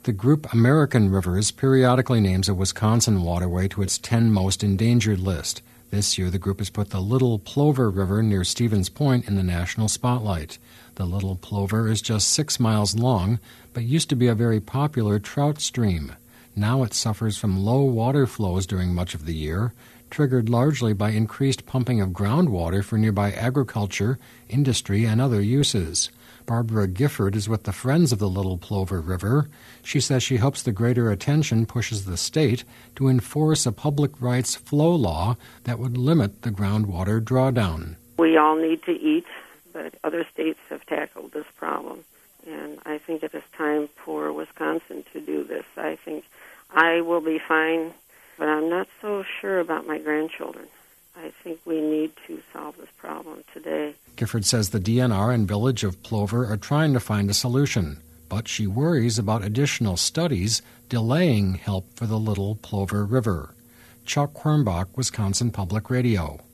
The group American Rivers periodically names a Wisconsin waterway to its 10 most endangered list. This year, the group has put the Little Plover River near Stevens Point in the national spotlight. The Little Plover is just 6 miles long, but used to be a very popular trout stream. Now it suffers from low water flows during much of the year, triggered largely by increased pumping of groundwater for nearby agriculture, industry, and other uses. Barbara Gifford is with the Friends of the Little Plover River. She says she hopes the greater attention pushes the state to enforce a public rights flow law that would limit the groundwater drawdown. We all need to eat, but other states have tackled this problem. And I think it is time for Wisconsin to do this. I think I will be fine, but I'm not so sure about my grandchildren. I think we need to solve this problem today. Gifford says the DNR and Village of Plover are trying to find a solution, but she worries about additional studies delaying help for the Little Plover River. Chuck Quirmbach, Wisconsin Public Radio.